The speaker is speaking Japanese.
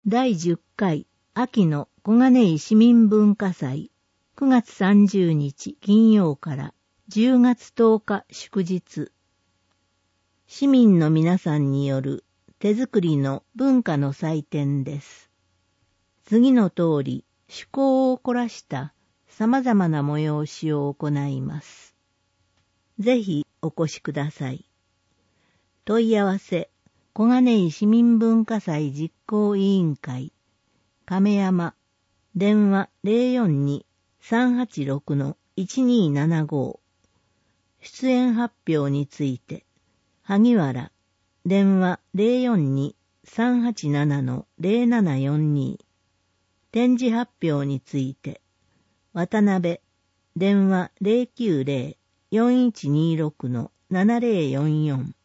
第10回秋の小金井市民文化祭9月30日金曜から10月10日祝日。市民の皆さんによる手作りの文化の祭典です。次の通り趣向を凝らした様々な催しを行います。ぜひお越しください。問い合わせ小金井市民文化祭実行委員会亀山電話 042-386-1275 出演発表について萩原電話 042-387-0742 展示発表について渡辺電話 090-4126-7044